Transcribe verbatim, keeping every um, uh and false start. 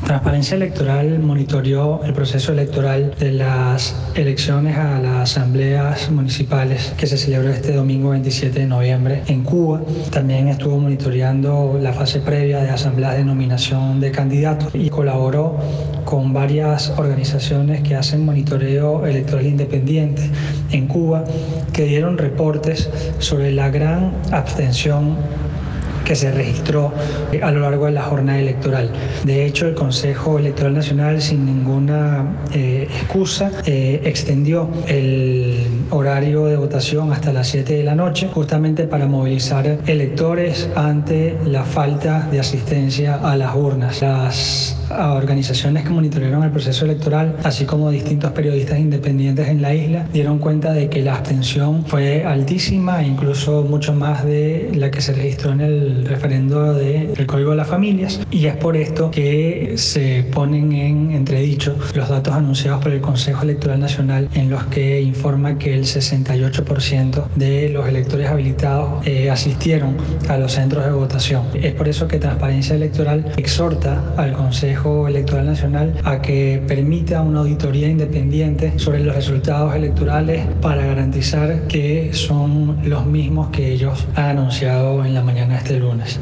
Transparencia Electoral monitoreó el proceso electoral de las elecciones a las asambleas municipales que se celebró este domingo veintisiete de noviembre en Cuba. También estuvo monitoreando la fase previa de asambleas de nominación de candidatos y colaboró con varias organizaciones que hacen monitoreo electoral independiente en Cuba, que dieron reportes sobre la gran abstención que se registró a lo largo de la jornada electoral. De hecho, el Consejo Electoral Nacional, sin ninguna eh, excusa, eh, extendió el horario de votación hasta las siete de la noche, justamente para movilizar electores ante la falta de asistencia a las urnas. Las organizaciones que monitorearon el proceso electoral, así como distintos periodistas independientes en la isla, dieron cuenta de que la abstención fue altísima, e incluso mucho más de la que se registró en el referendo del Código de las Familias, y es por esto que se ponen en entredicho los datos anunciados por el Consejo Electoral Nacional, en los que informa que el sesenta y ocho por ciento de los electores habilitados eh, asistieron a los centros de votación. Es por eso que Transparencia Electoral exhorta al Consejo Electoral Nacional a que permita una auditoría independiente sobre los resultados electorales para garantizar que son los mismos que ellos han anunciado en la mañana de este lunes.